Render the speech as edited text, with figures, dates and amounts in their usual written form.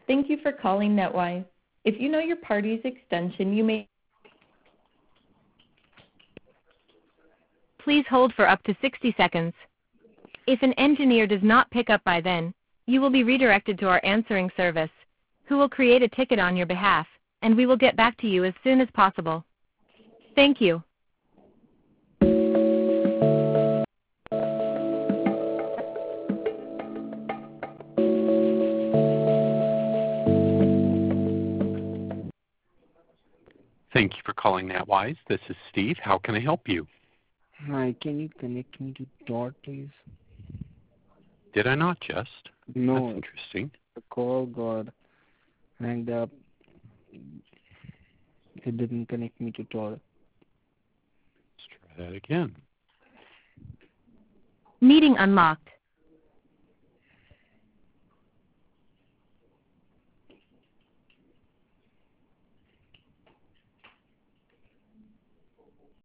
Thank you for calling NetWise. If you know your party's extension, you may... Please hold for up to 60 seconds. If an engineer does not pick up by then, you will be redirected to our answering service, who will create a ticket on your behalf, and we will get back to you as soon as possible. Thank you. Thank you for calling NetWise. This is Steve. How can I help you? Hi, can you connect me to Todd, please? Did I not just? No. That's interesting. The call got hanged up. It didn't connect me to Todd. Let's try that again. Meeting unlocked.